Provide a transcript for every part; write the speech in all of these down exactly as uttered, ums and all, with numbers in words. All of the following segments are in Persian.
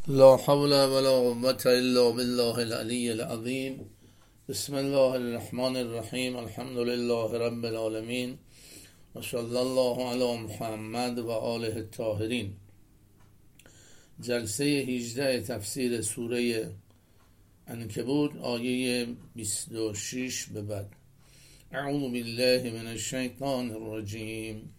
لا حول ولا قوة إلا بالله العلي العظيم. بسم الله الرحمن الرحیم. الحمد لله رب العالمین و صلی الله علی محمد و آله الطاهرین. جلسه هجده تفسیر سوره عنکبوت، آیه بیست و شش به بعد. اعوذ بالله من الشیطان الرجیم.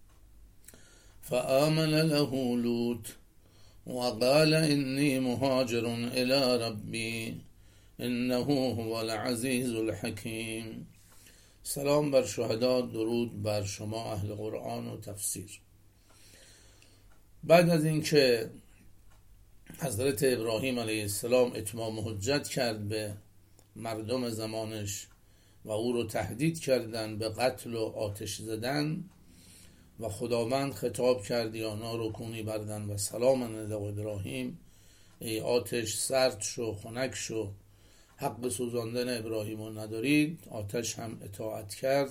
فآمن له لوط وقال إني مهاجر إلى ربي إنه هو العزيز الحكيم. سلام بر شهدا، درود بر شما اهل قرآن و تفسیر. بعد از اینکه حضرت ابراهیم علیه السلام اتمام حجت کرد به مردم زمانش و او رو تهدید کردن به قتل و آتش زدن و خداوند خطاب کرد یا نار کونی بردن و سلام علی ابراهیم، ای آتش سرد شو، خنک شو، حق سوزاندن ابراهیم رو ندارید. آتش هم اطاعت کرد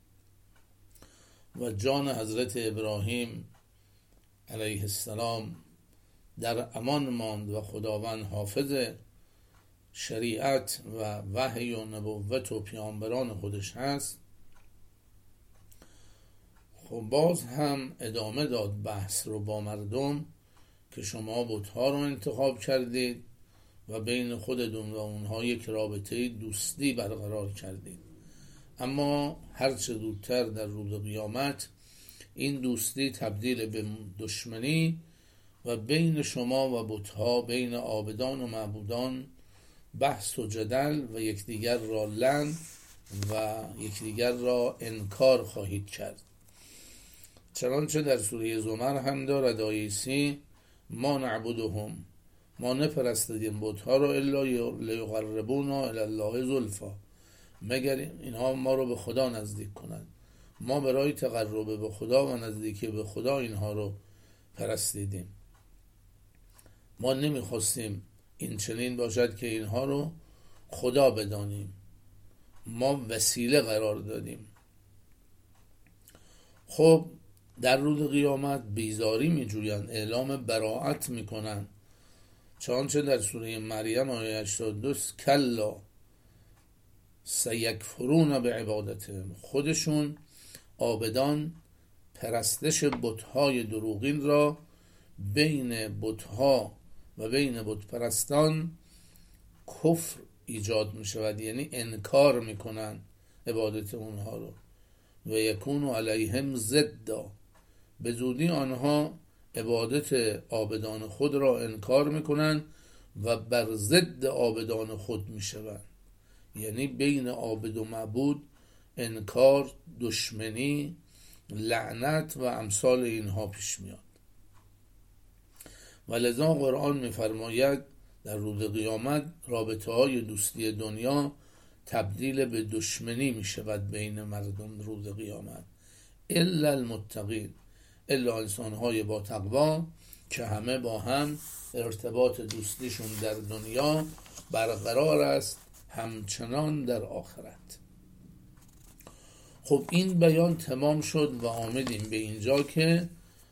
و جان حضرت ابراهیم علیه السلام در امان ماند و خداوند حافظ شریعت و وحی و نبوت و پیامبران خودش هست. خب باز هم ادامه داد بحث رو با مردم که شما بت‌ها رو انتخاب کردید و بین خودتون و اونها یک رابطه دوستی برقرار کردید، اما هرچه زودتر در روز قیامت این دوستی تبدیل به دشمنی و بین شما و بت‌ها، بین عابدان و معبودان بحث و جدل و یکدیگر را لعن و یکدیگر را انکار خواهید کرد. چنانچه در سوره زمر هم دارد آیه سی: ما نعبدهم، ما نپرستیم بت‌ها رو الا لیقربونا الی الله زلفا، مگر اینها ما رو به خدا نزدیک کنند. ما برای تقرب به خدا و نزدیکی به خدا اینها رو پرستیدیم. ما نمیخواستیم این چنین باشد که اینها رو خدا بدانیم، ما وسیله قرار دادیم. خب در روز قیامت بیزاری میجویند، اعلام براءت میکنند، چنانچه در سوره مریم آیه هشتاد و دو: کلا سیکفرون بعبادتهم، خودشون عابدان پرستش بت‌های دروغین را بین بت‌ها و بین بت پرستان کفر ایجاد می شود، یعنی انکار میکنن عبادت اونها رو. و یکون علیهم ضدا، به زودی آنها عبادت عابدان خود را انکار میکنن و بر ضد عابدان خود میشوند، یعنی بین عابد و معبود انکار، دشمنی، لعنت و امثال اینها پیش میاد. و لذا قرآن میفرماید در روز قیامت رابطه های دوستی دنیا تبدیل به دشمنی میشود بین مردم روز قیامت، الا المتقین، الا انسان های با تقوا که همه با هم ارتباط دوستیشون در دنیا برقرار است همچنان در آخرت. خب این بیان تمام شد و آمدیم به اینجا که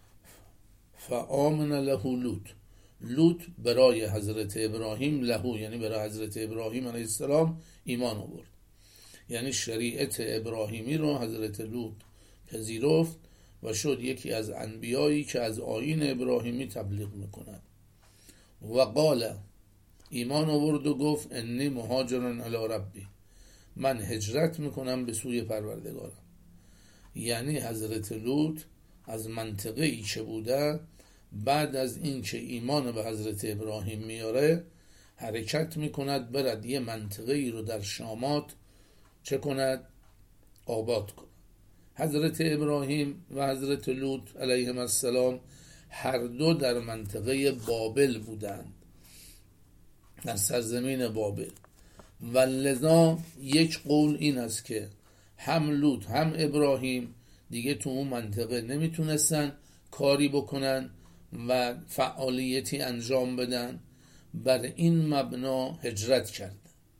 فآمن له لوط، لوط برای حضرت ابراهیم، له یعنی برای حضرت ابراهیم علیه السلام ایمان آورد، یعنی شریعت ابراهیمی رو حضرت لوط پذیرفت و شد یکی از انبیایی که از آیین ابراهیمی تبلیغ میکنند. و قال، ایمان آورد و گفت انی مهاجر الی ربی، من هجرت میکنم به سوی پروردگارم. یعنی حضرت لوط از منطقه ای که بوده، بعد از این که ایمان به حضرت ابراهیم میاره حرکت میکند برد یه منطقه ای رو در شامات چه کند؟ آباد کند. حضرت ابراهیم و حضرت لوط علیهم السلام هر دو در منطقه بابل بودند، در سرزمین بابل. و لذا یک قول این است که هم لوط هم ابراهیم دیگه تو اون منطقه نمیتونستن کاری بکنن و فعالیتی انجام بدن، بر این مبنا هجرت کردن.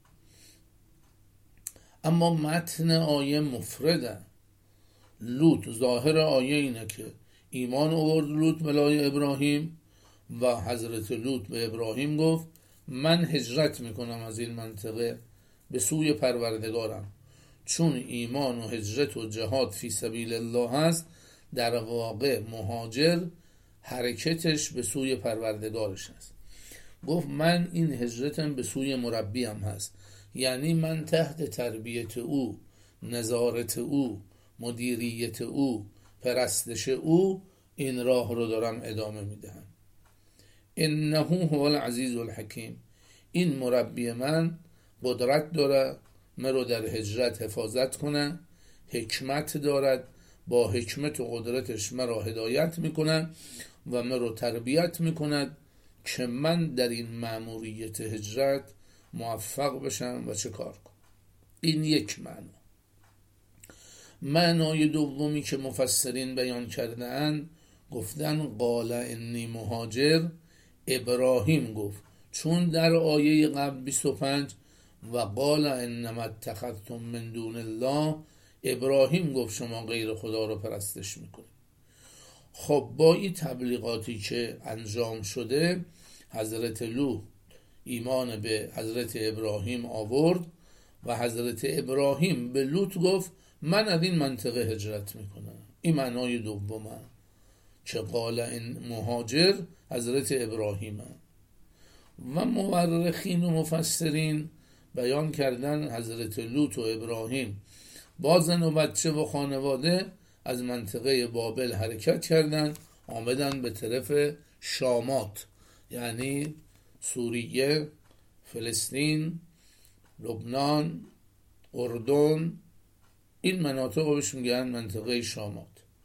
اما متن آیه مفرده. لوط ظاهر آیه اینه که ایمان آورد لوط ملای ابراهیم و حضرت لوط به ابراهیم گفت من هجرت میکنم از این منطقه به سوی پروردگارم، چون ایمان و هجرت و جهاد فی سبیل الله هست، در واقع مهاجر حرکتش به سوی پروردگارش هست. گفت من این هجرتم به سوی مربیم هست، یعنی من تحت تربیت او، نظارت او، مدیریت او، پرستش او این راه رو دارم ادامه میدهم. انه هو العزیز الحکیم، این مربی من قدرت داره مرا در هجرت حفاظت کنه، حکمت دارد، با حکمت و قدرتش مرا هدایت میکنه و مرا تربیت میکند که من در این مأموریت هجرت موفق بشم و چه کار کنم. این یک معنا. معنای دومی که مفسرین بیان کرده اند، گفتن قال انی مهاجر، ابراهیم گفت، چون در آیه قبل بیست و پنج و قال انما اتخذتم من دون الله، ابراهیم گفت شما غیر خدا رو پرستش میکنید. خب با این تبلیغاتی که انجام شده، حضرت لوط ایمان به حضرت ابراهیم آورد و حضرت ابراهیم به لوط گفت من از این منطقه هجرت میکنم. این معنای دومه که قال این مهاجر حضرت ابراهیم. و مورخین و مفسرین بیان کردن حضرت لوط و ابراهیم با زن و بچه و خانواده از منطقه بابل حرکت کردند، آمدن به طرف شامات، یعنی سوریه، فلسطین، لبنان، اردن، این مناطق رو بهش میگن منطقه شامات.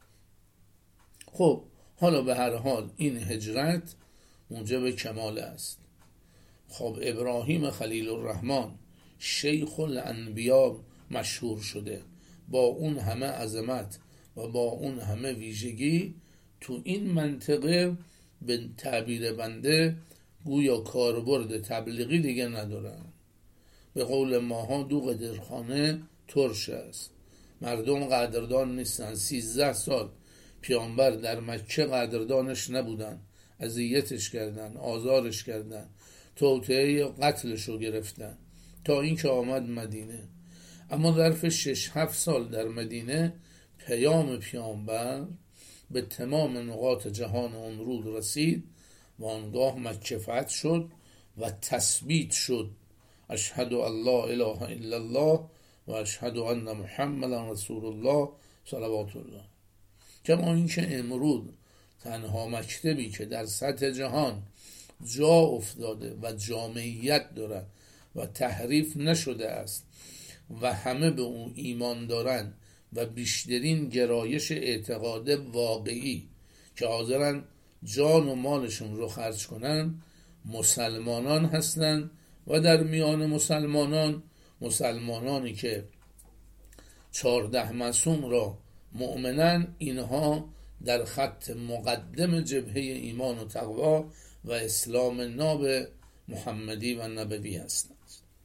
خب حالا به هر حال این هجرت موجب کمال است. خب ابراهیم خلیل الرحمن شیخ الانبیا مشهور شده، با اون همه عظمت و با اون همه ویژگی تو این منطقه به تعبیر بنده گویا کاربرد تبلیغی دیگه ندارن. به قول ماها دو قدرخانه ترش است، مردم قدردان نیستن. سیزده سال پیامبر در مکه قدردانش نبودن، اذیتش کردن، آزارش کردن، توطئه قتلش رو گرفتن تا اینکه آمد مدینه. اما ظرف شش هفت سال در مدینه پیام پیامبر به تمام نقاط جهان اون رود رسید و آنگاه مکه فتح شد و تثبیت شد اشهد ان لا اله الا الله و اشهد ان محمدا رسول الله صلوات الله. کما اینکه امروز تنها مکتبی که در سطح جهان جا افتاده و جامعیت دارد و تحریف نشده است و همه به اون ایمان دارن و بیشترین گرایش اعتقاد واقعی که حاضرن جان و مالشون رو خرج کنن مسلمانان هستن و در میان مسلمانان مسلمانانی که چهارده معصوم را مؤمنن، اینها در خط مقدم جبهه ایمان و تقوا و اسلام ناب محمدی و نبوی هستند.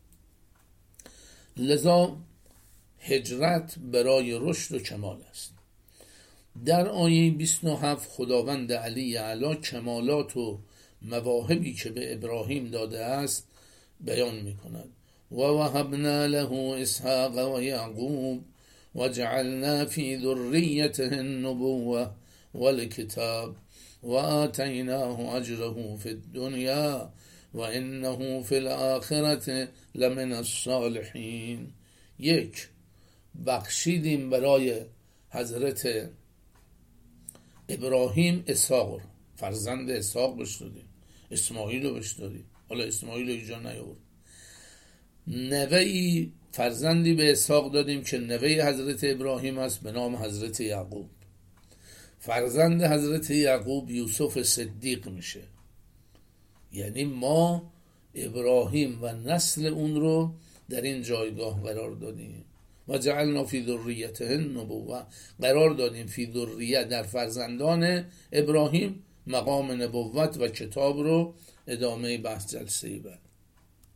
لذا هجرت برای رشد و کمال است. در آیه بیست و هفت خداوند علی اعلی کمالات و مواهبی که به ابراهیم داده است بیان می کند. و وهبنا له اسحاق و یعقوب و جعلنا فی ذریته النبوة والکتاب و آتیناه اجره فی الدنیا و انه فی الآخرة لمن الصالحین. یک، بخشیدیم برای حضرت ابراهیم اسحاق، فرزند اسحاق بهش دادیم، اسماعیل رو بهش دادیم. حالا اسماعیل رو اینجا نیاورد. نوهی فرزندی به اسحاق دادیم که نوه حضرت ابراهیم است به نام حضرت یعقوب. فرزند حضرت یعقوب یوسف صدیق میشه. یعنی ما ابراهیم و نسل اون رو در این جایگاه قرار دادیم. و جعلنا فی ذریته النبوة، قرار دادیم فی ذریه در فرزندان ابراهیم مقام نبوت و کتاب رو. ادامه بحث جلسه بعد.